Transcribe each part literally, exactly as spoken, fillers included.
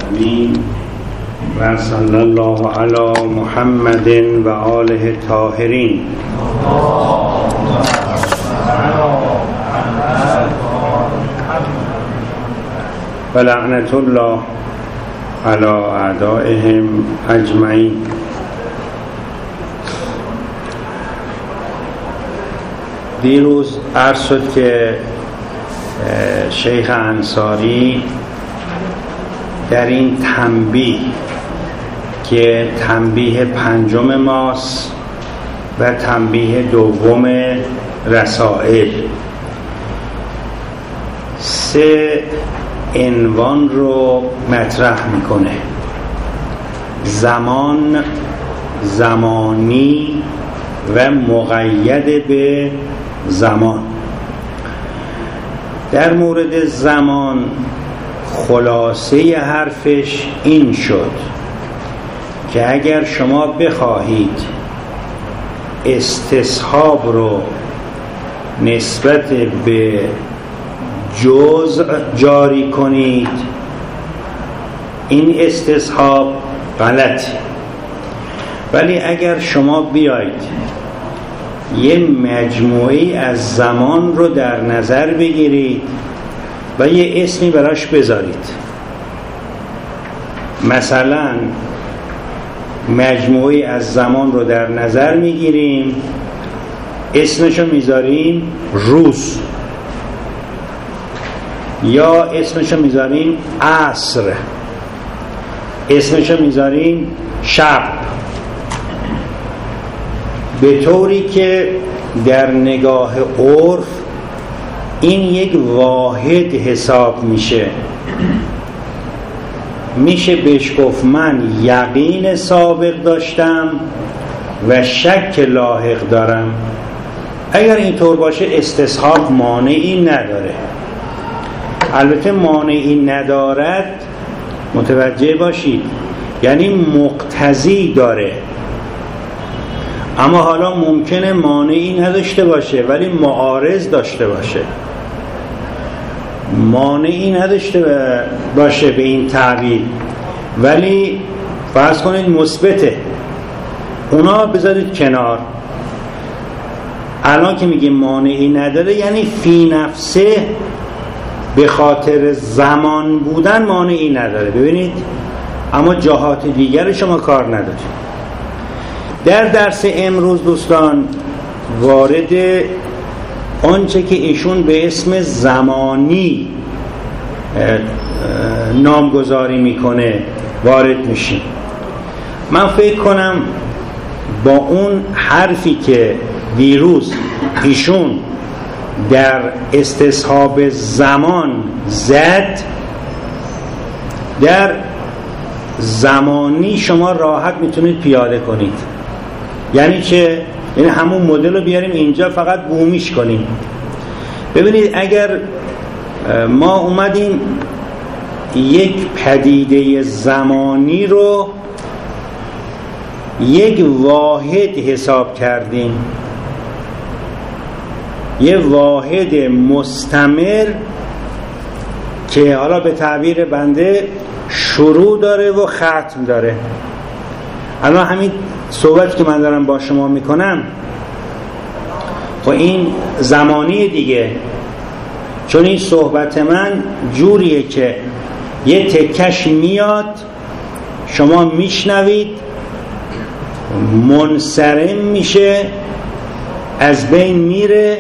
العالمین و صلی الله علی محمد و آله الطاهرین. و لعنت الله علی اعدائهم اجمعین. دیروز عرض شد که شیخ انصاری در این تنبیه که تنبیه پنجم ماست و تنبیه دوم رسائل سه عنوان رو مطرح میکنه: زمان، زمانی و مقید به زمان. در مورد زمان خلاصه حرفش این شد که اگر شما بخواهید استصحاب رو نسبت به جزء جاری کنید، این استصحاب غلطه. ولی اگر شما بیاید یه مجموعی از زمان رو در نظر بگیرید و یه اسمی براش بذارید، مثلا مجموعی از زمان رو در نظر میگیریم، اسمشو میذاریم روز، یا اسمشو میذاریم عصر، اسمشو میذاریم شب، به طوری که در نگاه عرف این یک واحد حساب میشه. میشه بهش گفت من یقین سابق داشتم و شک لاحق دارم. اگر اینطور باشه استصحاب مانعی نداره. البته مانعی ندارد، متوجه باشید، یعنی مقتضی داره. اما حالا ممکنه مانعی نداشته باشه ولی معارض داشته باشه. مانعی نداشته باشه به این تعبیر ولی فرض کنید مثبته، اونا بذارید کنار. الان که میگیم مانعی نداره یعنی فی نفسه به خاطر زمان بودن مانعی نداره، ببینید، اما جهات دیگر شما کار ندارید. در درس امروز دوستان وارد آنچه که ایشون به اسم زمانی نامگذاری میکنه وارد میشیم. من فکر کنم با اون حرفی که دیروز ایشون در استصحاب زمان زد، در زمانی شما راحت میتونید پیاده کنید. یعنی که یعنی همون مدل رو بیاریم اینجا فقط بومیش کنیم. ببینید اگر ما اومدیم یک پدیده زمانی رو یک واحد حساب کردیم، یه واحد مستمر که حالا به تعبیر بنده شروع داره و ختم داره. الان همین صحبتی که من دارم با شما میکنم خب این زمانی دیگه، چون این صحبت من جوریه که یه تکش میاد، شما میشنوید، منصرم میشه، از بین میره،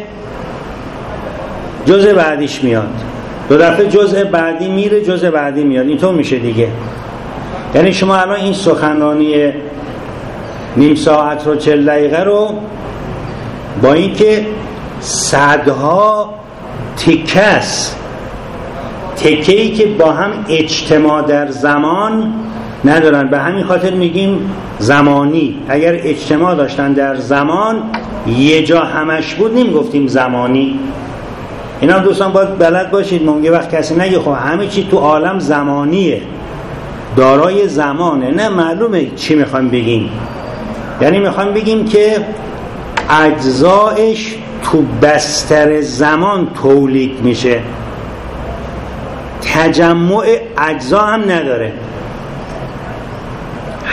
جزء بعدیش میاد، دو دفعه جزء بعدی میره، جزء بعدی میاد، اینطور میشه دیگه. یعنی شما الان این سخنرانی نیم ساعت رو چهل دقیقه رو با اینکه صدها تکس تکه‌ای که با هم اجتماع در زمان ندارن، به همین خاطر میگیم زمانی. اگر اجتماع داشتن در زمان یه جا همش بود نمیگفتیم زمانی. اینا هم دوستان باید بلد باشید. ممکنه وقت کسی نگه خب همه چی تو عالم زمانیه، دارای زمانه. نه، معلومه چی میخوایم بگیم. یعنی میخوایم بگیم که اجزایش تو بستر زمان تولید میشه، تجمع اجزا هم نداره.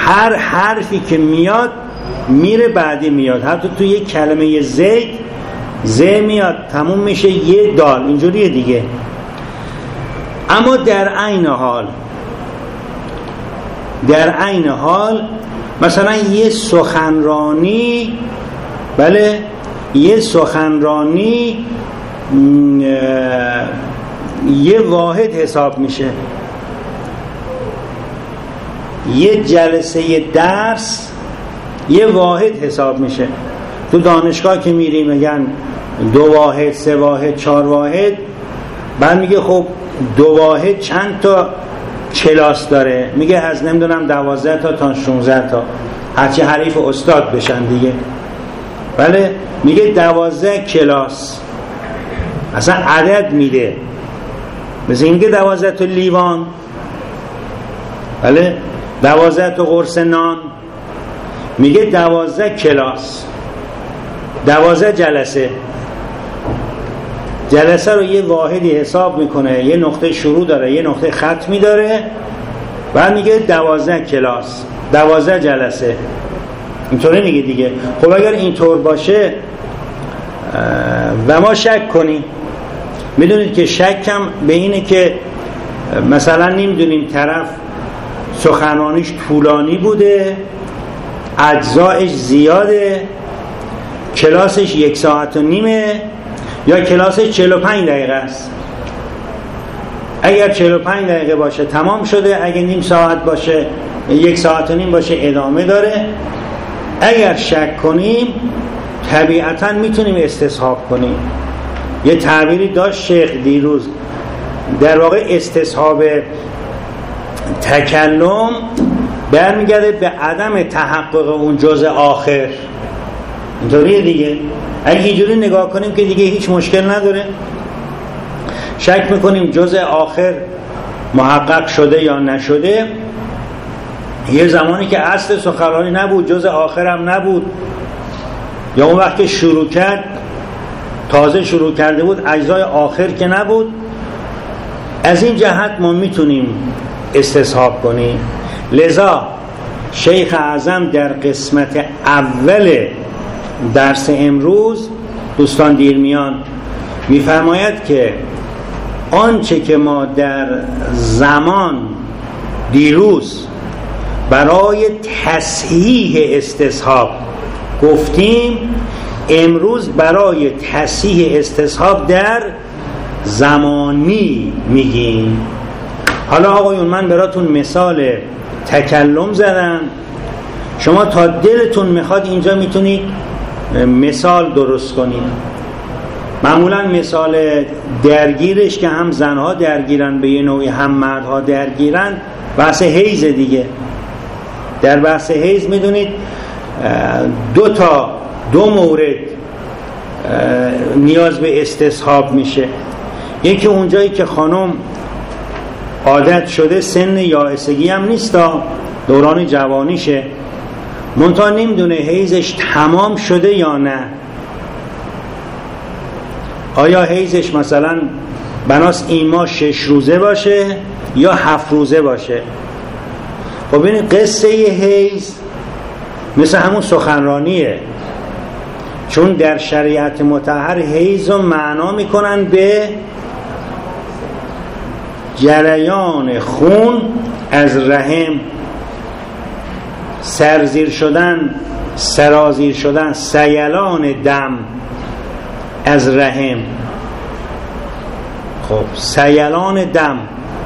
هر حرفی که میاد میره بعدی میاد. حتی تو یک کلمه زید ز میاد تموم میشه یه دال، اینجوریه دیگه. اما در عین حال در عین حال مثلا یه سخنرانی، بله یه سخنرانی یه واحد حساب میشه. یه جلسه یه درس یه واحد حساب میشه. تو دانشگاه که میری میگن دو واحد، سه واحد، چهار واحد، بعد میگه خب دو واحد چند تا کلاس داره؟ میگه از نمیدونم دوازده تا تا شانزده تا، هرچی حریف استاد بشن دیگه. بله میگه دوازده کلاس، اصلا عدد میده، مثل اینکه دوازده تا لیوان، بله دوازده تا قرص نان، میگه دوازده کلاس، دوازده جلسه. جلسه رو یه واحدی حساب میکنه، یه نقطه شروع داره، یه نقطه ختمی داره، بعد میگه دوازده کلاس، دوازده جلسه. اینطوری میگه دیگه. خب اگر اینطور باشه و ما شک کنیم، میدونید که شکم به اینه که مثلا نمیدونیم طرف سخنرانیش طولانی بوده، اجزایش زیاده، کلاسش یک ساعت و نیمه، یا کلاسش چهل و پنج دقیقه است. اگر چهل و پنج دقیقه باشه تمام شده، اگر نیم ساعت باشه، یک ساعت و نیم باشه، ادامه داره. اگر شک کنیم طبیعتا میتونیم استصحاب کنیم. یه تعبیری داشت شیخ دیروز، در واقع استصحاب تکلم برمیگرده به عدم تحقق اون جزء آخر. اینطوریه دیگه. اگه اینجوری نگاه کنیم که دیگه هیچ مشکل نداره. شک میکنیم جزء آخر محقق شده یا نشده. یه زمانی که اصل سخنرانی نبود، جزء آخر هم نبود، یا اون وقت که شروع کرد، تازه شروع کرده بود، اجزای آخر که نبود. از این جهت ما میتونیم استصحاب کنیم. لذا شیخ اعظم در قسمت اول درس امروز دوستان دیرمیان میفرماید که آنچه که ما در زمان دیروز برای تصحیح استصحاب گفتیم، امروز برای تصحیح استصحاب در زمانی میگیم. حالا آقایون من براتون مثال تکلم زدم، شما تا دلتون میخواد اینجا میتونید مثال درست کنید. معمولا مثال درگیرش که هم زنها درگیرن به یه نوعی هم مردها درگیرن، بحث حیض دیگه. در بحث حیض میدونید دو تا دو مورد نیاز به استصحاب میشه. یکی اونجایی که خانم عادت شده، سن یائسگی هم نیستا، دوران جوانیشه، منتها نمیدونه حیضش تمام شده یا نه. آیا حیضش مثلا بناس این ماه شش روزه باشه یا هفت روزه باشه؟ خب ببینید قصه حیض مثل همون سخنرانیه، چون در شریعت مطهر حیض رو معنا میکنن به جریان خون از رحم، سرزیر شدن، سرازیر شدن، سیلان دم از رحم. خب سیلان دم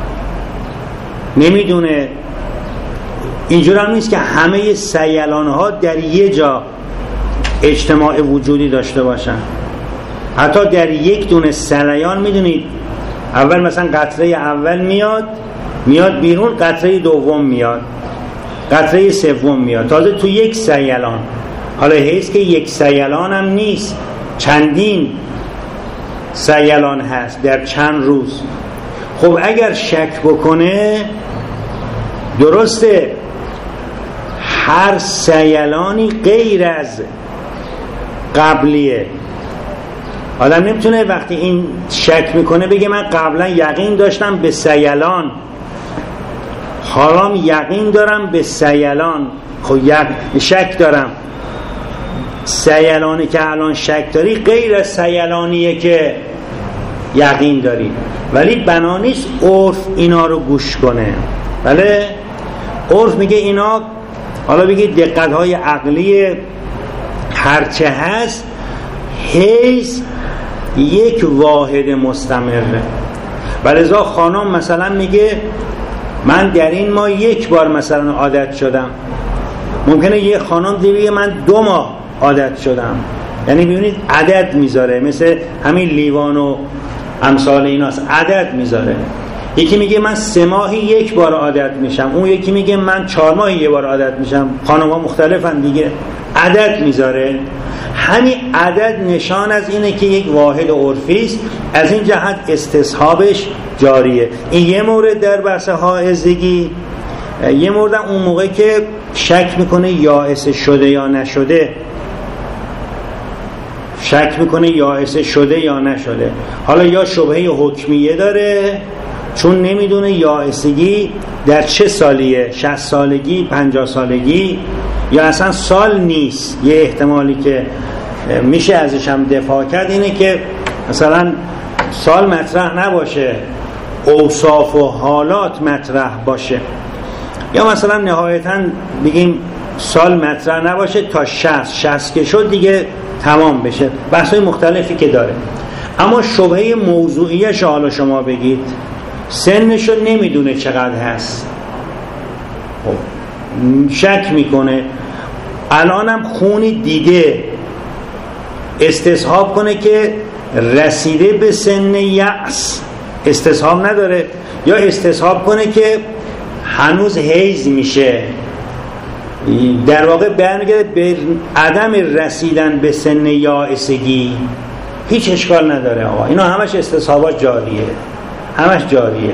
نمیدونه، اینجور هم نیست که همه سیلان ها در یه جا اجتماع وجودی داشته باشن. حتی در یک دونه سیلان میدونید اول مثلا قطره اول میاد میاد بیرون، قطره دوم میاد، قطره سوم میاد، تازه تو یک سیلان. حالا حیث که یک سیلان هم نیست، چندین سیلان هست در چند روز. خب اگر شک بکنه، درسته هر سیلانی غیر از قبلیه. آدم نمیتونه وقتی این شک میکنه بگه من قبلا یقین داشتم به سیلان حالا یقین دارم به سیلان. خب شک دارم. سیلانی که الان شک داری غیر از سیلانیه که یقین داری، ولی بنا نیست عرف اینا رو گوش کنه. بله عرف میگه اینا، حالا بگید دقت‌های عقلی هرچه هست، حیث یک واحد مستمره. ولذا خانم مثلا میگه من در این ماه یک بار مثلا عادت شدم. ممکنه یه خانم دیگه من دو ماه عادت شدم. یعنی ببینید عدد میذاره، مثل همین لیوان و امثال ایناست، عدد میذاره. یکی میگه من سه ماهی یک بار عادت میشم، اون یکی میگه من چهار ماهی یک بار عادت میشم. خانم ها مختلفن دیگه، عدد میذاره. همین عدد نشان از اینه که یک واحد عرفی است، از این جهت استصحابش جاریه. این یه مورد در بحث حائزگی. یه مورد اون موقع که شک میکنه یائسه شده یا نشده، شک میکنه یائسه شده یا نشده. حالا یا شبهه حکمیه داره چون نمیدونه یائسگی در چه سالیه، شصت سالگی، پنجاه سالگی، یا اصلا سال نیست. یه احتمالی که میشه ازش هم دفاع کرد اینه که مثلا سال مطرح نباشه، اوصاف و حالات مطرح باشه. یا مثلا نهایتاً بگیم سال مطرح نباشه تا شصت، شصت که شد دیگه تمام بشه. بحث‌های مختلفی که داره. اما شبهه موضوعیش حالا شما بگید، سنشو نمیدونه چقدر هست، خب شک میکنه، الانم خونی دیده، استصحاب کنه که رسیده به سن یأس، استصحاب نداره. یا استصحاب کنه که هنوز حیض میشه، در واقع برمیگرده به عدم رسیدن به سن یائسگی. هیچ اشکال نداره آقا، اینا همش استصحابات جاریه، همش جاریه.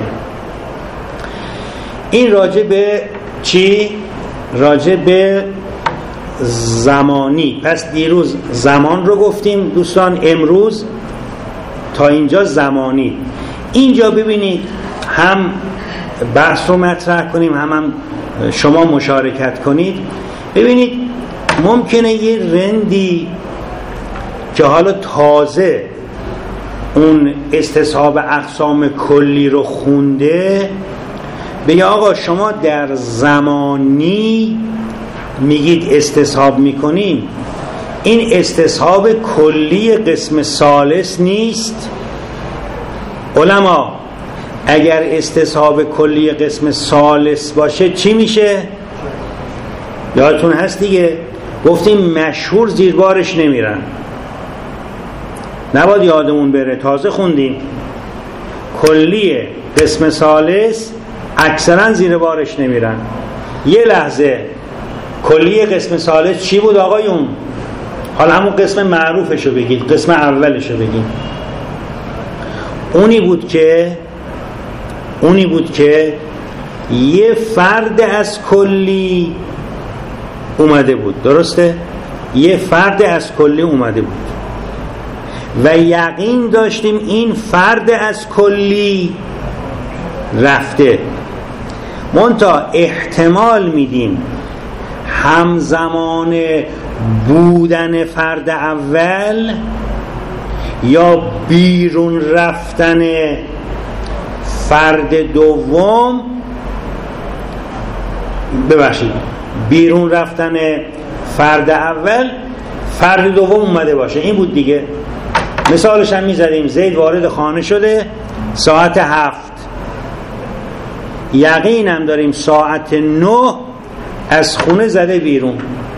این راجع به چی؟ راجع به زمانی. پس دیروز زمان رو گفتیم دوستان، امروز تا اینجا زمانی. اینجا ببینید هم بحث رو مطرح کنیم، هم, هم شما مشارکت کنید. ببینید ممکنه یه رندی که حالا تازه اون استصحاب اقسام کلی رو خونده بگه آقا شما در زمانی میگید استصحاب میکنیم، این استصحاب کلی قسم ثالث نیست. علما اگر استصحاب کلی قسم ثالث باشه چی میشه؟ یادتون هست دیگه، گفتیم مشهور زیر بارش نمیرن. نباید یادمون بره، تازه خوندیم کلی قسم ثالث اکثرا زیر بارش نمیرن. یه لحظه کلی قسم ثالث چی بود آقایون؟ حالا همون قسم معروفشو بگید، قسم اولشو بگید. اونی بود که اونی بود که یه فرد از کلی اومده بود، درسته؟ یه فرد از کلی اومده بود و یقین داشتیم این فرد از کلی رفته، منتها احتمال میدیم همزمان بودن فرد اول یا بیرون رفتن فرد دوم، ببخشید بیرون رفتن فرد اول فرد دوم اومده باشه. این بود دیگه. مثالش هم میزدیم، زید وارد خانه شده ساعت هفت، یقینم داریم ساعت نه از خونه زده بیرون،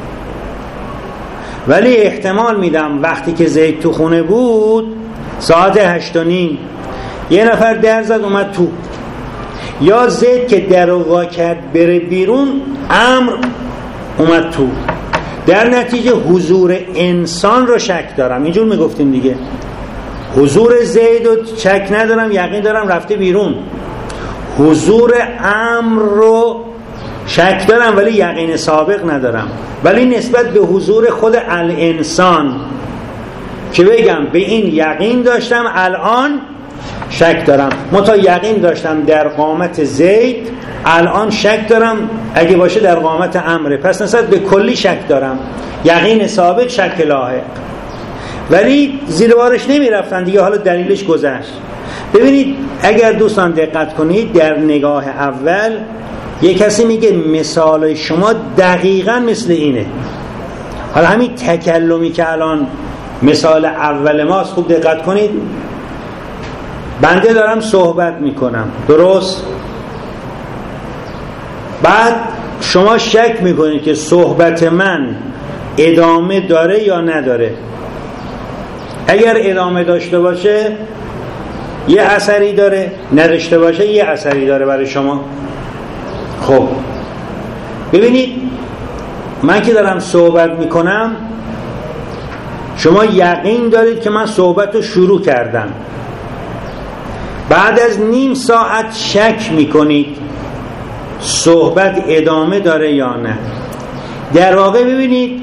ولی احتمال میدم وقتی که زید تو خونه بود ساعت هشت و نیم یه نفر در زد اومد تو، یا زید که در رو وا کرد بره بیرون امر اومد تو. در نتیجه حضور انسان رو شک دارم، اینجور میگفتیم دیگه، حضور زید رو شک ندارم، یقین دارم رفته بیرون. حضور امر رو شک دارم ولی یقین سابق ندارم. ولی نسبت به حضور خود الانسان که بگم به این یقین داشتم الان شک دارم. متا یقین داشتم در قامت زید الان شک دارم اگه باشه در قامت امره، پس نسبت به کلی شک دارم، یقین سابق شک لاحق، ولی زیر بارش نمی رفتن دیگه، حالا دلیلش گذشت. ببینید اگر دوستان دقت کنید در نگاه اول یک کسی میگه مثال شما دقیقاً مثل اینه. حالا همین تکلمی که الان مثال اول ماست، خوب دقت کنید. بنده دارم صحبت میکنم، درست؟ بعد شما شک میکنید که صحبت من ادامه داره یا نداره. اگر ادامه داشته باشه یه اثری داره، نداشته باشه یه اثری داره برای شما. خب ببینید من که دارم صحبت میکنم، شما یقین دارید که من صحبت رو شروع کردم، بعد از نیم ساعت شک میکنید صحبت ادامه داره یا نه. در واقع ببینید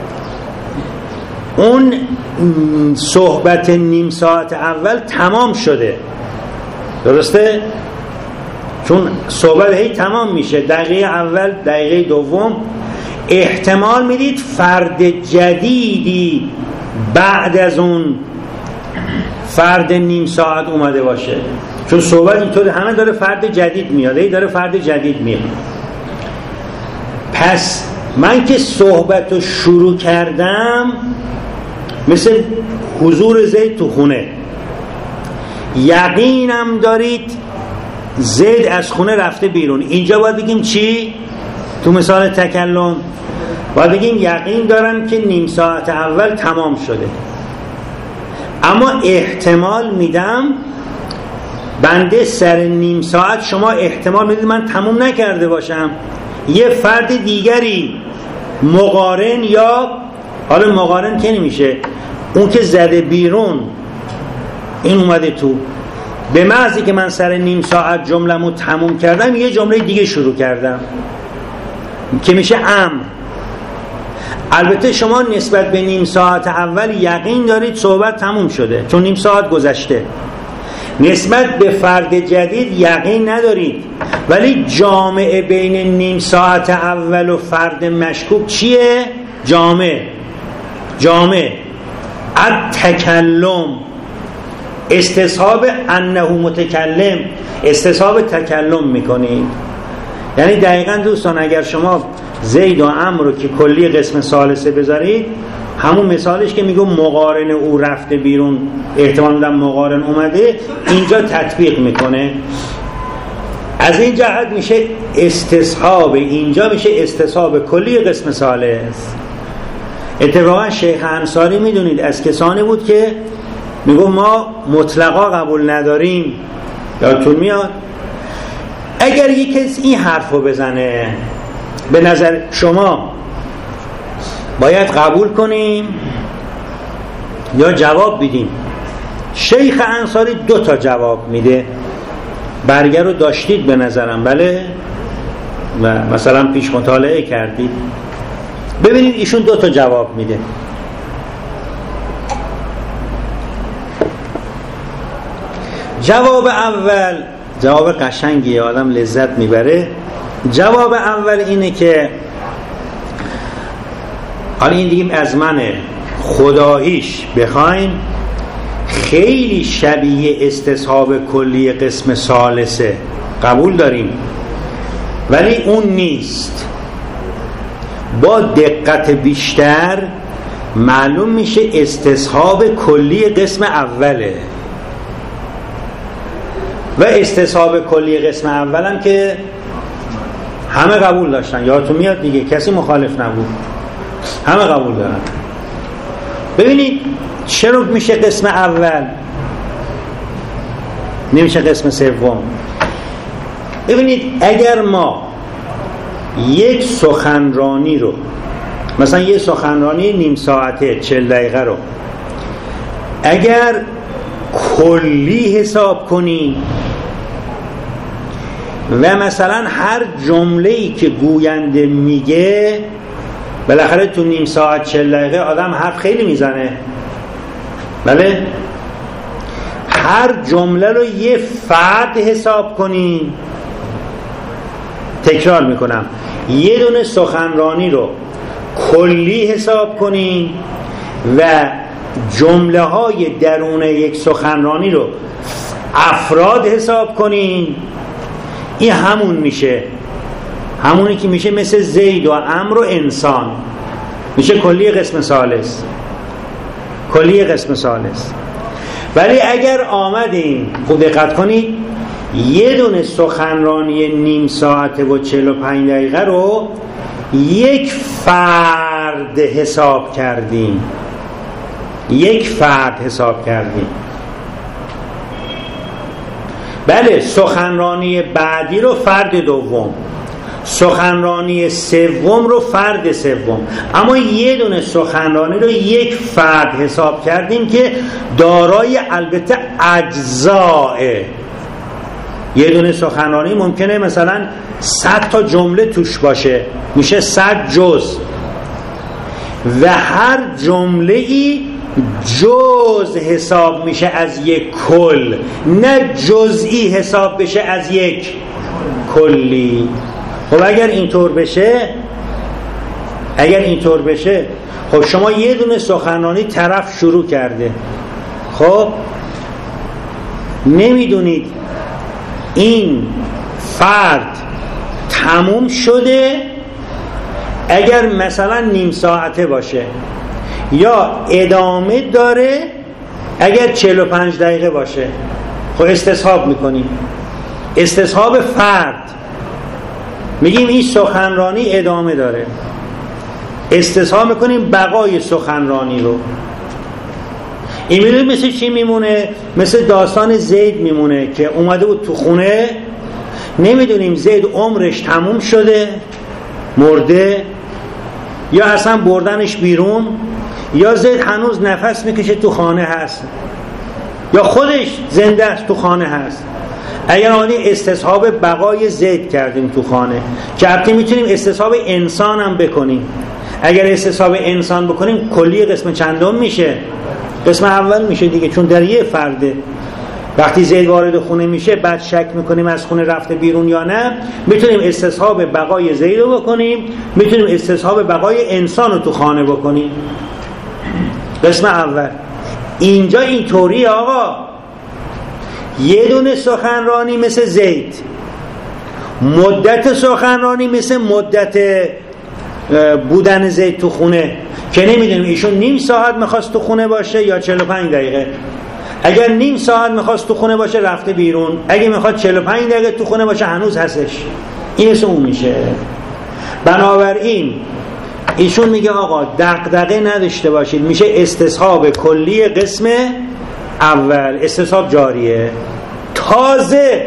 اون صحبت نیم ساعت اول تمام شده، درسته؟ چون صحبت هی تمام میشه، دقیقه اول دقیقه دوم احتمال میدید فرد جدیدی بعد از اون فرد نیم ساعت اومده باشه، چون صحبت اینطور همه داره فرد جدید میاد، هی داره فرد جدید میاد. پس من که صحبت رو شروع کردم مثل حضور زید تو خونه، یقینم دارید زید از خونه رفته بیرون. اینجا باید بگیم چی؟ تو مثال تکلم باید بگیم یقین دارم که نیم ساعت اول تمام شده، اما احتمال میدم بنده سر نیم ساعت شما احتمال میدید من تمام نکرده باشم، یه فرد دیگری مقارن، یا حالا مقارن که نمیشه، اون که زده بیرون این اومده تو، به محضی که من سر نیم ساعت جمله‌مو تموم کردم یه جمله دیگه شروع کردم که میشه امر. البته شما نسبت به نیم ساعت اول یقین دارید صحبت تموم شده چون نیم ساعت گذشته، نسبت به فرد جدید یقین ندارید، ولی جامعه بین نیم ساعت اول و فرد مشکوک چیه؟ جامعه جامعه التکلم، استصحاب انه متکلم، استصحاب تکلم میکنید. یعنی دقیقاً دوستان اگر شما زید و عمرو رو که کلی قسم ثالثه بذارید، همون مثالش که میگم مقارن او رفته بیرون، احتمال میدم مقارن اومده، اینجا تطبیق میکنه. از این جهت میشه استصحاب، اینجا میشه استصحاب کلی قسم ثالث. اتفاقا شیخ انصاری میدونید از کسانی بود که میگم ما مطلقا قبول نداریم، یادتون میاد؟ اگر یک کس این حرف رو بزنه به نظر شما باید قبول کنیم یا جواب بدیم؟ شیخ انصاری دو تا جواب میده. برگه رو داشتید به نظرم، بله؟ و مثلا پیش مطالعه کردید. ببینید ایشون دو تا جواب میده. جواب اول جواب قشنگیه، آدم لذت میبره. جواب اول اینه که حالا این دیگه از منه، خداییش بخوایم خیلی شبیه استصحاب کلی قسم ثالثه، قبول داریم، ولی اون نیست. با دقت بیشتر معلوم میشه استصحاب کلی قسم اوله، و استصحاب کلی قسم اولم که همه قبول داشتن، یادتون میاد دیگه، کسی مخالف نبود، همه قبول دارن. ببینید چرا میشه قسم اول نمیشه قسم سوم؟ ببینید اگر ما یک سخنرانی رو، مثلا یک سخنرانی نیم ساعته چهل دقیقه رو اگر کلی حساب کنیم و مثلا هر جمله‌ای که گوینده میگه، بالاخره تو نیم ساعت چهل دقیقه آدم حرف خیلی میزنه، بله؟ هر جمله رو یه فرد حساب کنیم تکرار میکنم، یه دونه سخنرانی رو کلی حساب کنین و جمله های درون یک سخنرانی رو افراد حساب کنین. این همون میشه، همونی که میشه مثل زید و عمرو و انسان، میشه کلی قسم ثالث، کلی قسم ثالث. ولی اگر آمدیم، خوب دقت کنید، یه دونه سخنرانی نیم ساعته و چهل و پنج دقیقه رو یک فرد حساب کردیم، یک فرد حساب کردیم. بله، سخنرانی بعدی رو فرد دوم، سخنرانی سوم رو فرد سوم، اما یه دونه سخنرانی رو یک فرد حساب کردیم که دارای البته اجزاء. یه دونه سخنرانی ممکنه مثلا صد تا جمله توش باشه، میشه صد جز، و هر جمله ای جز حساب میشه از یک کل، نه جزئی حساب بشه از یک کلی. خب اگر اینطور بشه، اگر اینطور بشه خب شما یه دونه سخنرانی طرف شروع کرده، خب نمیدونید این فرد تموم شده اگر مثلا نیم ساعته باشه یا ادامه داره اگر چهل و پنج دقیقه باشه. خب استصحاب میکنیم، استصحاب فرد، میگیم این سخنرانی ادامه داره، استصحاب میکنیم بقای سخنرانی رو. این میدونید مثل چی میمونه؟ مثل داستان زید میمونه که اومده بود تو خونه، نمیدونیم زید عمرش تموم شده مرده یا اصلا بردنش بیرون، یا زید هنوز نفس میکشه تو خانه هست، یا خودش زنده است تو خانه هست. اگر آنی استصحاب بقای زید کردیم تو خانه، که البته میتونیم استصحاب انسان هم بکنیم. اگر استصحاب انسان بکنیم کلی قسم چندم میشه؟ قسم اول میشه دیگه، چون در یه فرده. وقتی زید وارد خونه میشه بعد شک میکنیم از خونه رفته بیرون یا نه، میتونیم استصحاب بقای زید رو بکنیم، میتونیم استصحاب بقای انسان رو تو خانه بکنیم. قسم اول اینجا اینطوری آقا، یه دونه سخنرانی مثل زید، مدت سخنرانی مثل مدت بودن زید تو خونه، که نمیدونیم ایشون نیم ساعت میخواست تو خونه باشه یا چهل و پنج دقیقه. اگر نیم ساعت میخواست تو خونه باشه رفته بیرون، اگه میخواد چهل و پنج دقیقه تو خونه باشه هنوز هستش. این اسم اون میشه. بنابراین ایشون میگه آقا دغدغه نداشته باشید، میشه استصحاب کلی قسم اول، استصحاب جاریه. تازه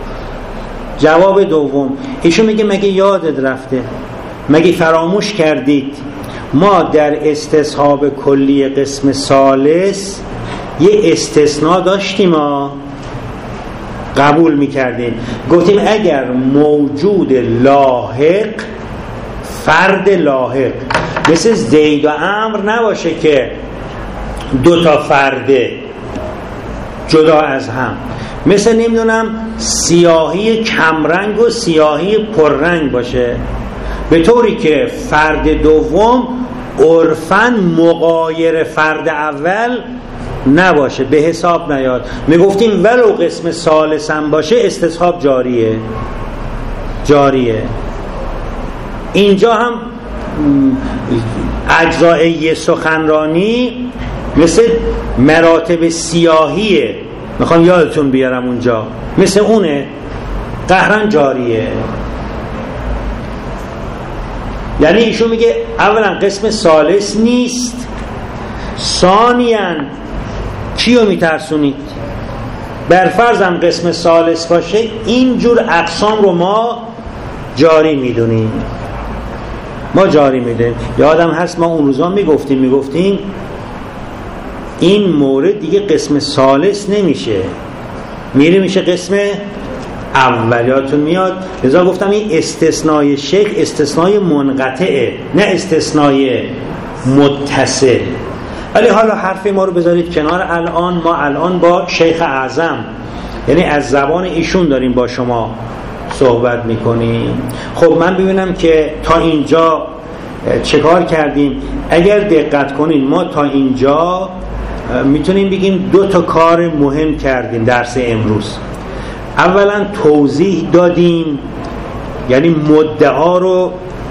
جواب دوم ایشون میگه مگه یادت رفته، مگه فراموش کردید ما در استصحاب کلی قسم ثالث یه استثناء داشتیم، ما قبول میکردیم، گفتیم اگر موجود لاحق، فرد لاحق مثل زید و عمرو نباشه که دو تا فرده جدا از هم، مثل نمیدونم سیاهی کمرنگ و سیاهی پررنگ باشه، به طوری که فرد دوم عرفاً مغایر فرد اول نباشه، به حساب نیاد. میگفتیم ولو قسم ثالث هم باشه استصحاب جاریه، جاریه. اینجا هم اجزای سخنرانی مثل مراتب سیاهیه، میخوام یادتون بیارم اونجا، مثل اونه، قهرن جاریه. یعنی ایشون میگه اولا قسم ثالث نیست، ثانیاً کیو میترسونید؟ برفرضم قسم ثالث باشه اینجور اقسام رو ما جاری میدونیم، ما جاری میدونیم. یادم هست ما اون روزا میگفتیم میگفتیم این مورد دیگه قسم ثالث نمیشه، میره میشه قسم اول. یادتون میاد؟ لذا گفتم این استثنای شیخ استثنای منقطعه، نه استثنای متصل. ولی حالا حرف ما رو بذارید کنار. الان ما الان با شیخ اعظم، یعنی از زبان ایشون داریم با شما صحبت میکنیم. خب من ببینم که تا اینجا چه کار کردیم. اگر دقت کنین ما تا اینجا میتونیم بگیم دو تا کار مهم کردیم درس امروز. اولا توضیح دادیم، یعنی مدعا رو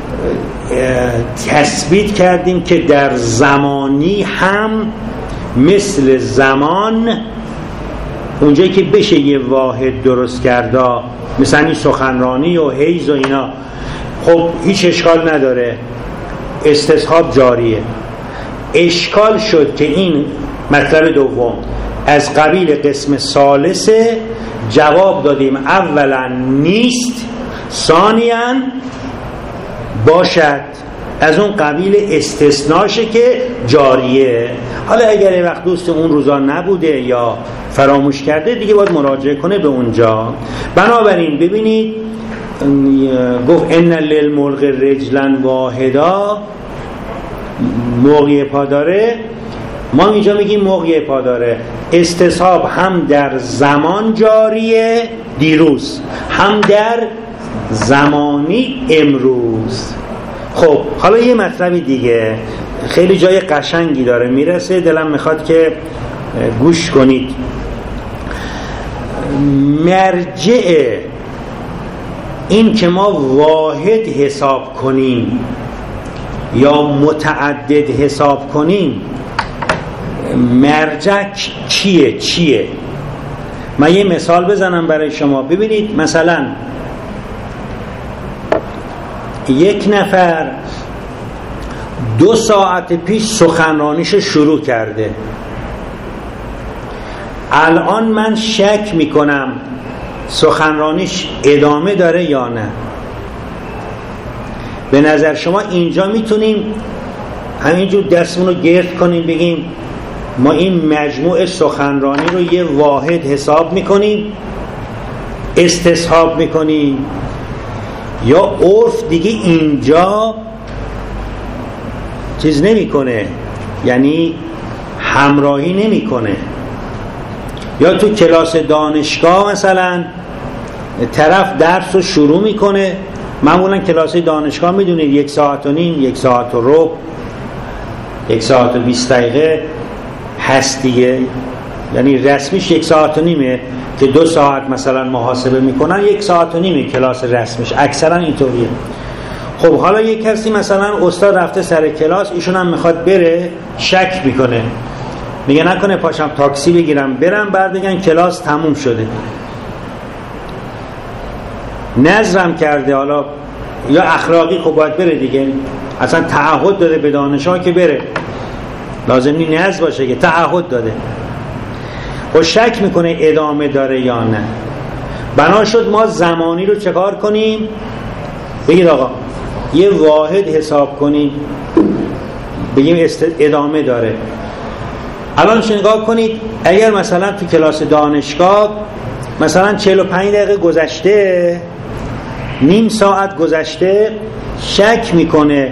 تثبیت کردیم که در زمانی هم مثل زمان اونجایی که بشه یه واحد درست کرده، مثلا این سخنرانی و حیز و اینا، خب هیچ اشکال نداره، استصحاب جاریه. اشکال شد که این مطلب دوم از قبیل قسم ثالثه. جواب دادیم اولا نیست، ثانیاً باشد، از اون قبیل استثناشه که جاریه. حالا اگر یه وقت دوست اون روزا نبوده یا فراموش کرده دیگه باید مراجعه کنه به اونجا. بنابراین ببینید گفت ان للملق رجلا واحدا، موقع پا داره. ما اینجا میگیم موقع پا داره. استصحاب هم در زمان جاریه دیروز، هم در زمانی امروز. خب حالا یه مطلبی دیگه خیلی جای قشنگی داره میرسه، دلم میخواد که گوش کنید. مرجع این که ما واحد حساب کنیم یا متعدد حساب کنیم، مرجع کیه چیه؟ من یه مثال بزنم برای شما. ببینید مثلا یک نفر دو ساعت پیش سخنرانیشو شروع کرده، الان من شک میکنم سخنرانیش ادامه داره یا نه. به نظر شما اینجا میتونیم همینجور دستمون رو گرد کنیم بگیم ما این مجموع سخنرانی رو یه واحد حساب میکنیم، استصحاب میکنیم، یا عرف دیگه اینجا چیز نمیکنه، یعنی همراهی نمیکنه. یا تو کلاس دانشگاه مثلا طرف درس رو شروع میکنه، معمولا کلاس دانشگاه میدونید یک ساعت و نیم، یک ساعت و ربع، یک ساعت و بیست دقیقه هست دیگه، یعنی رسمیش یک ساعت و نیمه که دو ساعت مثلا محاسبه میکنن، یک ساعت و نیمه کلاس رسمیش، اکثرا اینطوریه. خب حالا یک کسی مثلا استاد رفته سر کلاس، ایشون هم میخواد بره، شک میکنه، میگه نکنه پاشم تاکسی بگیرم برم، بعد بگن کلاس تموم شده، نظرم کرده، حالا یا اخلاقی خب باید بره دیگه، اصلا تعهد داده به دانشجو که بره، لازم نی نظر باشه که تعهد داده. و شک میکنه ادامه داره یا نه. بنا شد ما زمانی رو چکار کنیم؟ بگید آقا یه واحد حساب کنیم، بگیم است... ادامه داره. الان شو نگاه کنید، اگر مثلا تو کلاس دانشگاه مثلا چهل و پنج دقیقه گذشته، نیم ساعت گذشته، شک میکنه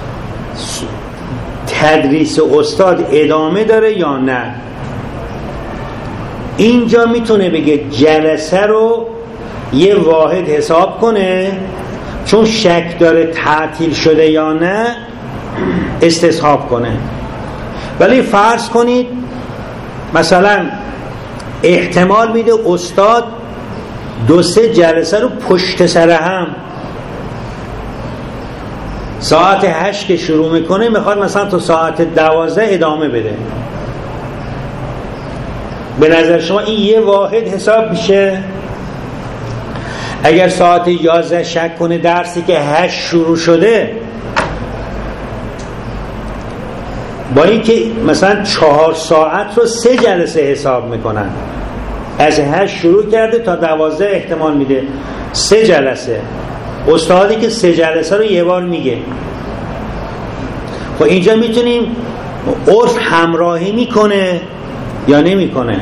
تدریس استاد ادامه داره یا نه، اینجا میتونه بگه جلسه رو یه واحد حساب کنه، چون شک داره تعطیل شده یا نه استصحاب کنه. ولی فرض کنید مثلا احتمال میده استاد دو سه جلسه رو پشت سر هم، ساعت هشت که شروع میکنه میخواد مثلا تا ساعت دوازده ادامه بده، به نظر شما این یه واحد حساب میشه؟ اگر ساعت یازده شک کنه درسی که هشت شروع شده، با اینکه مثلا چهار ساعت رو سه جلسه حساب میکنن، از هشت شروع کرده تا دوازده احتمال میده سه جلسه، استادی که سه جلسه رو یه بار میگه. خب اینجا میتونیم عرف همراهی میکنه یا نمیکنه.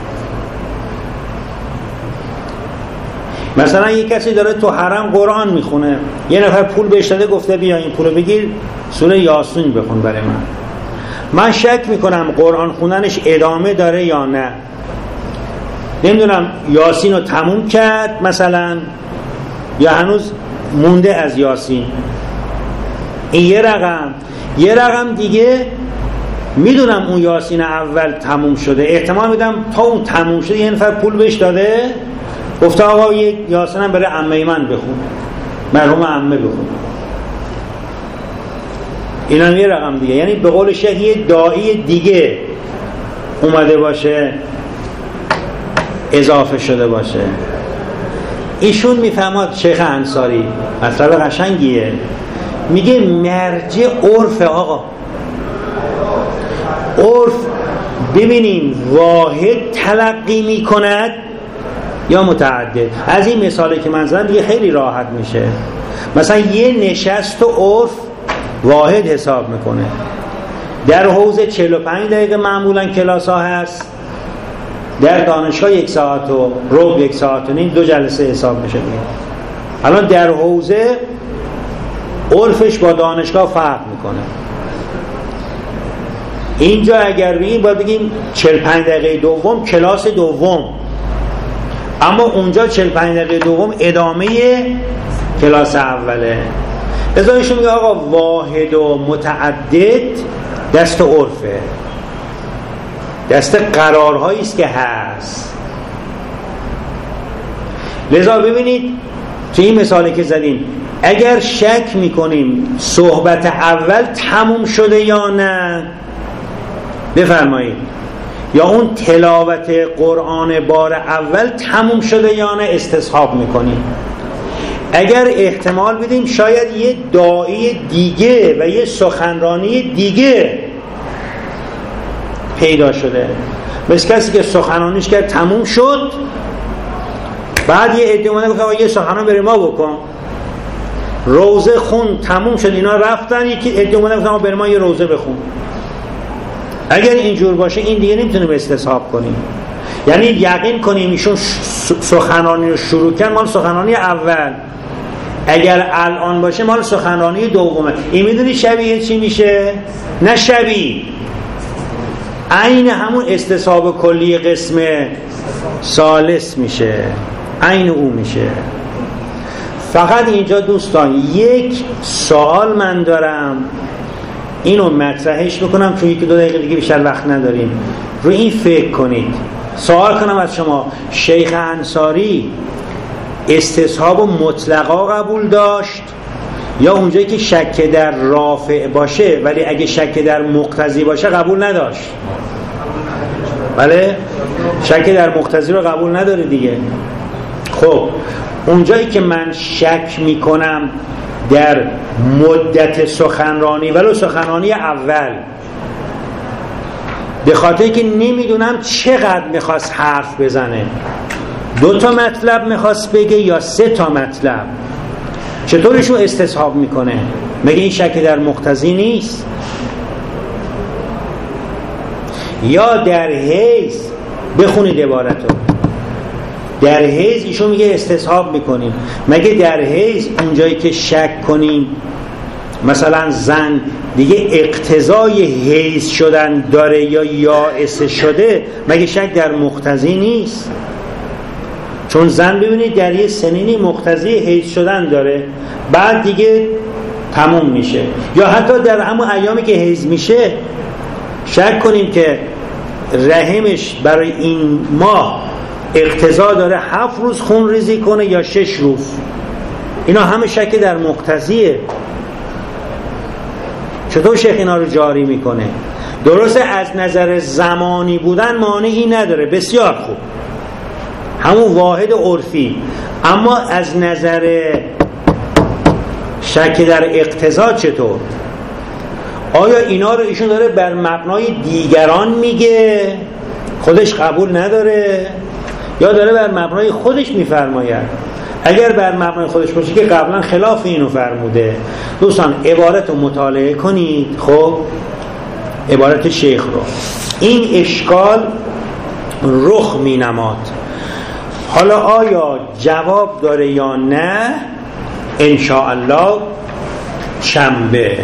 مثلا یک کسی داره تو حرم قرآن میخونه، یه نفر پول بهش داده گفته بیا این پولو بگیر سوره یاسین بخون برای من، من شک میکنم قرآن خوندنش ادامه داره یا نه. نمیدونم یاسین رو تموم کرد مثلا یا هنوز مونده از یاسین. این یه رقم. یه رقم دیگه میدونم اون یاسین اول تموم شده، احتمال میدم تا اون تموم شده یه نفر پول بهش داده گفته آقا یک یاسین هم برای عمه من بخون، مرحوم عمه بخون. این هم یه رقم دیگه. یعنی به قول شیخ یه داعی دیگه اومده باشه اضافه شده باشه. ایشون میفهمد شیخ انصاری مطلب قشنگیه، میگه مرجع عرف. آقا عرف ببینیم واحد تلقی میکند یا متعدد. از این مثالی که من زدم دیگه خیلی راحت میشه. مثلا یه نشست و عرف واحد حساب میکنه. در حوزه چهل و پنج دقیقه معمولا کلاس ها هست، در دانشگاه یک ساعت و ربع یک ساعت و نیم دو جلسه حساب میشه دیگه. الان در حوزه عرفش با دانشگاه فرق میکنه. اینجا اگر بگیم باید بگیم چهل و پنج دقیقه دوم کلاس دوم، اما اونجا چهل و پنج دقیقه دوم ادامه کلاس اوله. ازایشون میگه آقا واحد و متعدد دست عرفه، دست قرارهایی است که هست. لذا ببینید تو این مثالی که زدیم اگر شک میکنیم صحبت اول تموم شده یا نه، بفرمایید، یا اون تلاوت قرآن بار اول تموم شده یا نه استصحاب میکنیم. اگر احتمال بدیم شاید یه داعی دیگه و یه سخنرانی دیگه پیدا شده، مثل کسی که سخنرانیش کرد تموم شد، بعد یه عده اومدن گفتن یه سخنرانی برای ما بکن، روزه خون تموم شد، اینا رفتن، یکی عده اومدن گفتن برای ما یه روزه بخون. اگر اینجور باشه این دیگه نمیتونیم استصحاب کنیم. یعنی یقین کنیم ایشون سخنرانی رو شروع کرد مال سخنرانی اول، اگر الان باشه مال سخنرانی دومه. این میدونی شبیه چی میشه؟ نه شبیه، عین همون استصحاب کلی قسم ثالث میشه، عین اون میشه. فقط اینجا دوستان یک سوال من دارم، اینو مطرحش بکنم چون یک دو دقیقه دیگه بیشتر وقت نداریم، رو این فکر کنید. سوال کنم از شما، شیخ انصاری استصحاب مطلقا قبول داشت یا اونجایی که شک در رافع باشه ولی اگه شک در مقتضی باشه قبول نداشت؟ بله، شک در مقتضی رو قبول نداره دیگه. خب اونجایی که من شک میکنم در مدت سخنرانی ولو سخنرانی اول، به خاطر که نمیدونم چقدر میخواست حرف بزنه، دو تا مطلب میخواست بگه یا سه تا مطلب، چطورشو استصحاب میکنه؟ مگه این شک در مقتضی نیست؟ یا در حیث، بخونید عبارتو، در حیث ایشون میگه استصحاب میکنیم، مگه در حیث اونجایی که شک کنیم مثلا زن دیگه اقتضای حیث شدن داره یا یائس شده، مگه شک در مقتضی نیست؟ چون زن ببینید در یه سنینی مقتضی حیث شدن داره، بعد دیگه تموم میشه. یا حتی در همون ایامی که حیض میشه شک کنیم که رحمش برای این ماه اقتضا داره هفت روز خون ریزی کنه یا شش روز، اینا همه شک در مقتضیه. چطور شیخ اینا رو جاری میکنه؟ درسته از نظر زمانی بودن مانعی نداره، بسیار خوب، همون واحد عرفی، اما از نظر شک در اقتضا چطور؟ آیا اینا رو ایشون داره بر مبنای دیگران میگه خودش قبول نداره یا داره بر مبنای خودش میفرماید؟ اگر بر مبنای خودش باشه که قبلا خلاف اینو فرموده. دوستان عبارت رو مطالعه کنید، خب عبارت شیخ رو، این اشکال رخ می نماد. حالا آیا جواب داره یا نه؟ انشاءالله شنبه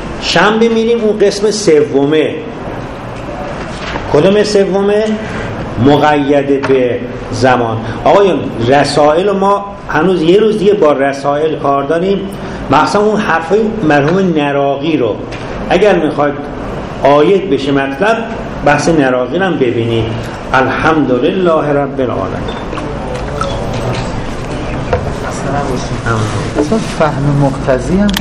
شنبه میریم اون قسم سومه. کدوم سومه؟ مقید به زمان. آقایون رسائل ما هنوز یه روز دیگه با رسائل کار داریم، مثلا اون حرفای مرحوم نراقی رو اگر میخواید آید بشه مطلب، بحث نراقی رو هم ببینید. الحمدلله رب العالمین. اصلا فهم مقتضی هم